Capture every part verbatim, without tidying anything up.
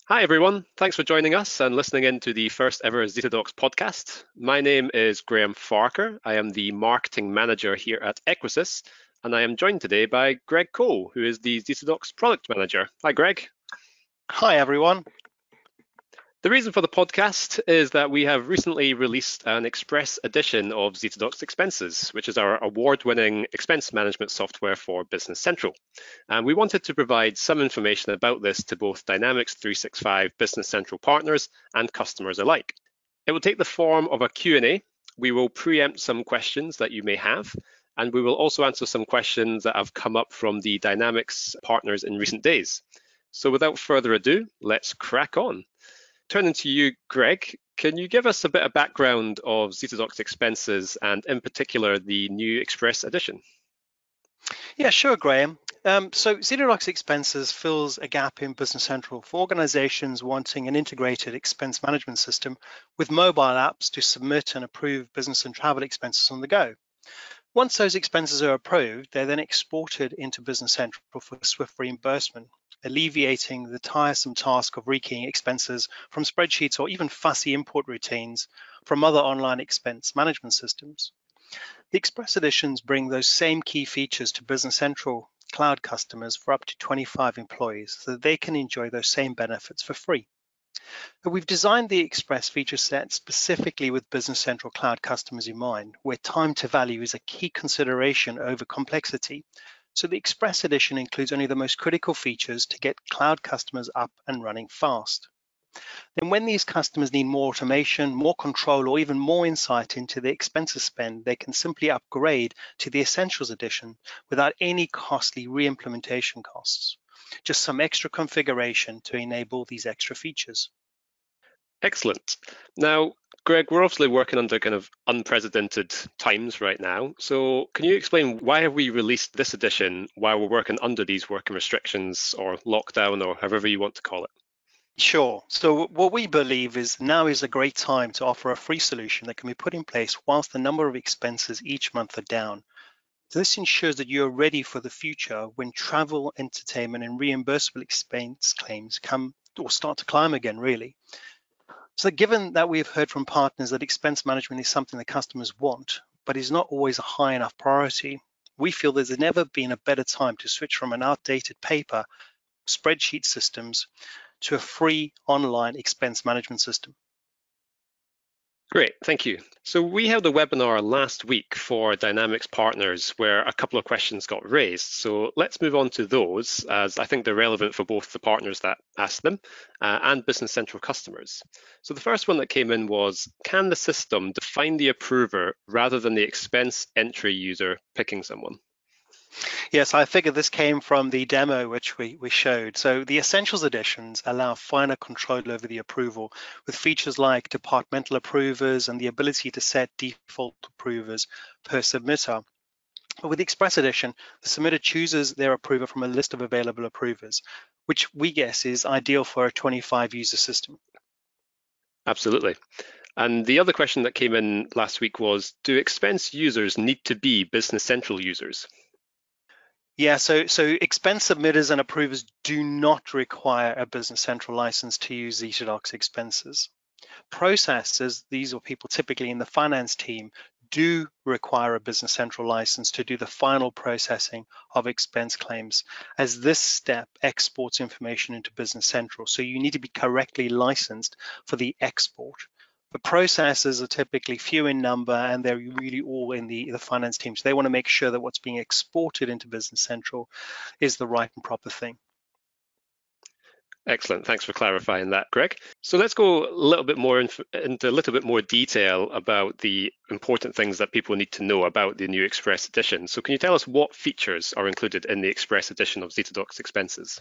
Hi, everyone. Thanks for joining us and listening in to the first ever ZetaDocs podcast. My name is Graham Farker. I am the marketing manager here at Equisys, and I am joined today by Greg Cole, who is the ZetaDocs product manager. Hi, Greg. Hi, everyone. The reason for the podcast is that we have recently released an express edition of ZetaDocs Expenses, which is our award-winning expense management software for Business Central. And we wanted to provide some information about this to both Dynamics three sixty-five Business Central partners and customers alike. It will take the form of a Q and A. We will preempt some questions that you may have, and we will also answer some questions that have come up from the Dynamics partners in recent days. So without further ado, let's crack on. Turning to you, Greg, can you give us a bit of background of ZetaDocs Expenses and in particular the new Express edition? Yeah, sure, Graham. Um, so ZetaDocs Expenses fills a gap in Business Central for organizations wanting an integrated expense management system with mobile apps to submit and approve business and travel expenses on the go. Once those expenses are approved, they're then exported into Business Central for swift reimbursement, alleviating the tiresome task of rekeying expenses from spreadsheets or even fussy import routines from other online expense management systems. The Express editions bring those same key features to Business Central Cloud customers for up to twenty-five employees so that they can enjoy those same benefits for free. But we've designed the Express feature set specifically with Business Central Cloud customers in mind, where time to value is a key consideration over complexity. So the Express edition includes only the most critical features to get cloud customers up and running fast. Then when these customers need more automation, more control, or even more insight into the expenses spend, they can simply upgrade to the Essentials edition without any costly re-implementation costs. Just some extra configuration to enable these extra features. Excellent. Now, Greg, we're obviously working under kind of unprecedented times right now. So can you explain why have we released this edition while we're working under these working restrictions or lockdown or however you want to call it? Sure. So what we believe is now is a great time to offer a free solution that can be put in place whilst the number of expenses each month are down. So this ensures that you're ready for the future when travel, entertainment, and reimbursable expense claims come or start to climb again, really. So given that we've heard from partners that expense management is something that customers want, but is not always a high enough priority, we feel there's never been a better time to switch from an outdated paper spreadsheet systems to a free online expense management system. Great, thank you. So we held a webinar last week for Dynamics partners where a couple of questions got raised. So let's move on to those as I think they're relevant for both the partners that asked them uh, and Business Central customers. So the first one that came in was, can the system define the approver rather than the expense entry user picking someone? Yes, I figured this came from the demo which we, we showed. So the Essentials editions allow finer control over the approval with features like departmental approvers and the ability to set default approvers per submitter. But with the Express edition, the submitter chooses their approver from a list of available approvers, which we guess is ideal for a twenty-five user system. Absolutely. And the other question that came in last week was, do expense users need to be Business Central users? Yeah, so so expense submitters and approvers do not require a Business Central license to use ZetaDocs Expenses. Processors, these are people typically in the finance team, do require a Business Central license to do the final processing of expense claims, as this step exports information into Business Central. So you need to be correctly licensed for the export. The processors are typically few in number and they're really all in the, the finance team. So they want to make sure that what's being exported into Business Central is the right and proper thing. Excellent. Thanks for clarifying that, Greg. So let's go a little bit more inf- into a little bit more detail about the important things that people need to know about the new Express edition. So can you tell us what features are included in the Express edition of ZetaDocs Expenses?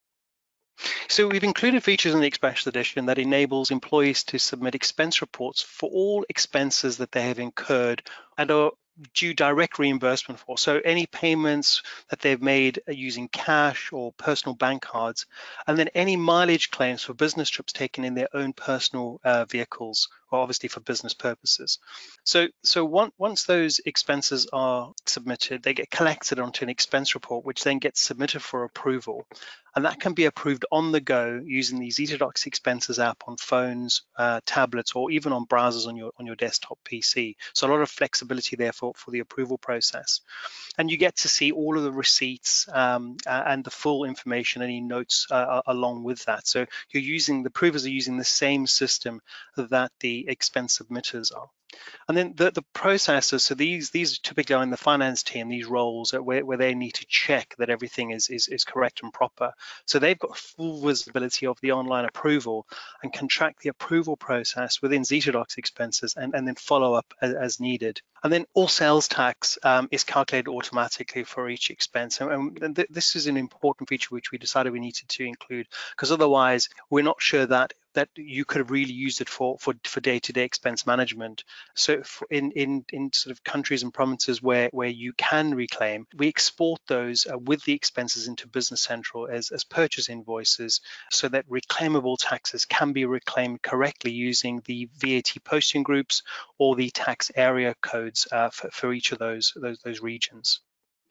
So we've included features in the Express edition that enables employees to submit expense reports for all expenses that they have incurred and are due direct reimbursement for. So any payments that they've made using cash or personal bank cards, and then any mileage claims for business trips taken in their own personal uh, vehicles obviously for business purposes. So, so one, once those expenses are submitted, they get collected onto an expense report, which then gets submitted for approval. And that can be approved on the go using the ZetaDocs Expenses app on phones, uh, tablets, or even on browsers on your on your desktop P C. So a lot of flexibility there for, for the approval process. And you get to see all of the receipts um, and the full information, any notes uh, along with that. So you're using, the approvers are using the same system that the expense submitters are. And then the, the processors, so these these typically are in the finance team, these roles where, where they need to check that everything is, is, is correct and proper. So they've got full visibility of the online approval and can track the approval process within ZetaDocs Expenses and, and then follow up as, as needed. And then all sales tax um, is calculated automatically for each expense. And, and th this is an important feature which we decided we needed to include, because otherwise we're not sure that that you could have really used it for for for day-to-day expense management. So in in in sort of countries and provinces where where you can reclaim, we export those uh, with the expenses into Business Central as as purchase invoices, so that reclaimable taxes can be reclaimed correctly using the V A T posting groups or the tax area codes uh, for, for each of those those those regions.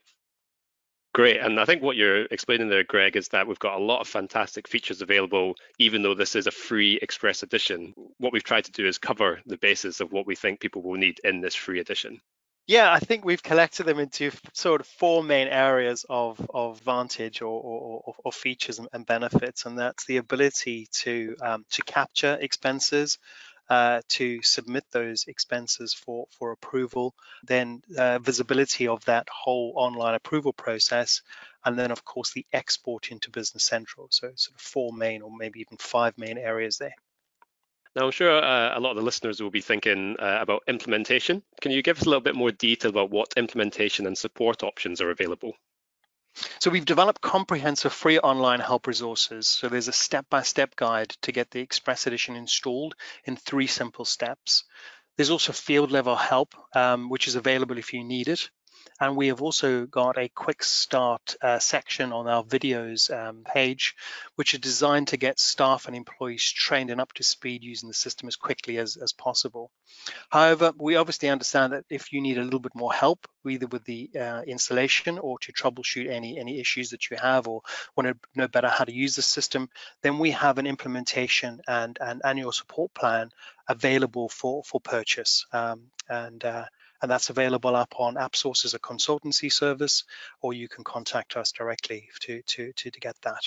Great, and I think what you're explaining there, Greg, is that we've got a lot of fantastic features available, even though this is a free Express edition. What we've tried to do is cover the basis of what we think people will need in this free edition. Yeah, I think we've collected them into sort of four main areas of, of advantage or, or, or features and benefits, and that's the ability to um, to capture expenses, Uh, to submit those expenses for, for approval, then uh, visibility of that whole online approval process, and then of course the export into Business Central. So sort of four main or maybe even five main areas there. Now, I'm sure uh, a lot of the listeners will be thinking uh, about implementation. Can you give us a little bit more detail about what implementation and support options are available? So we've developed comprehensive free online help resources. So there's a step-by-step guide to get the Express Edition installed in three simple steps. There's also field level help, um, which is available if you need it. And we have also got a quick start uh, section on our videos um, page, which are designed to get staff and employees trained and up to speed using the system as quickly as, as possible. However, we obviously understand that if you need a little bit more help, either with the uh, installation or to troubleshoot any, any issues that you have, or want to know better how to use the system, then we have an implementation and an annual support plan available for, for purchase. Um, and uh, and that's available up on AppSource as a consultancy service, or you can contact us directly to, to, to, to get that.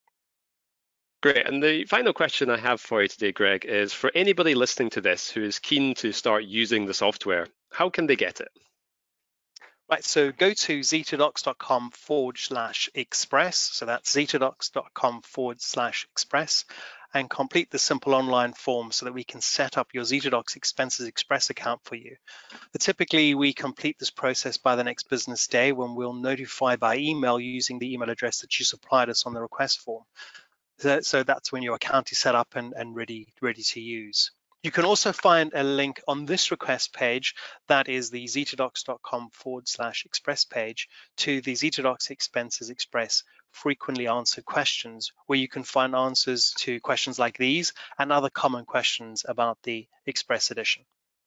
Great, and the final question I have for you today, Greg, is for anybody listening to this who is keen to start using the software, how can they get it? Right, so go to zetadocs.com forward slash express. So that's zetadocs.com forward slash express, and complete the simple online form so that we can set up your ZetaDocs Expenses Express account for you. But typically, we complete this process by the next business day, when we'll notify by email using the email address that you supplied us on the request form. So, so that's when your account is set up and, and ready, ready to use. You can also find a link on this request page, that is the zetadocs.com forward slash express page, to the ZetaDocs Expenses Express frequently answered questions, where you can find answers to questions like these and other common questions about the Express Edition.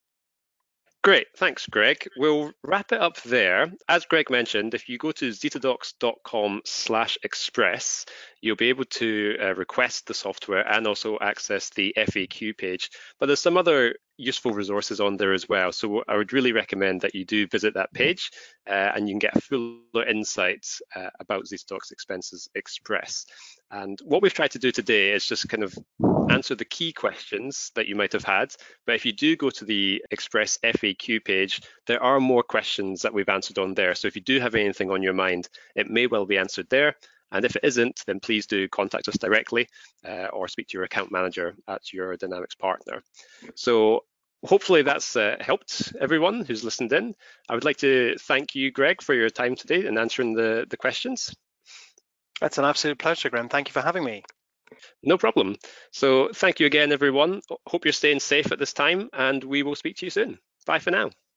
Great, thanks, Greg. We'll wrap it up there. As Greg mentioned, if you go to zetadocs.com slash express, you'll be able to uh, request the software and also access the F A Q page. But there's some other useful resources on there as well. So I would really recommend that you do visit that page uh, and you can get fuller insights uh, about ZetaDocs Expenses Express. And what we've tried to do today is just kind of answer the key questions that you might have had. But if you do go to the Express F A Q page, there are more questions that we've answered on there. So if you do have anything on your mind, it may well be answered there. And if it isn't, then please do contact us directly uh, or speak to your account manager at your Dynamics partner. So hopefully that's uh, helped everyone who's listened in. I would like to thank you, Greg, for your time today and answering the, the questions. That's an absolute pleasure, Graham. Thank you for having me. No problem. So thank you again, everyone. Hope you're staying safe at this time, and we will speak to you soon. Bye for now.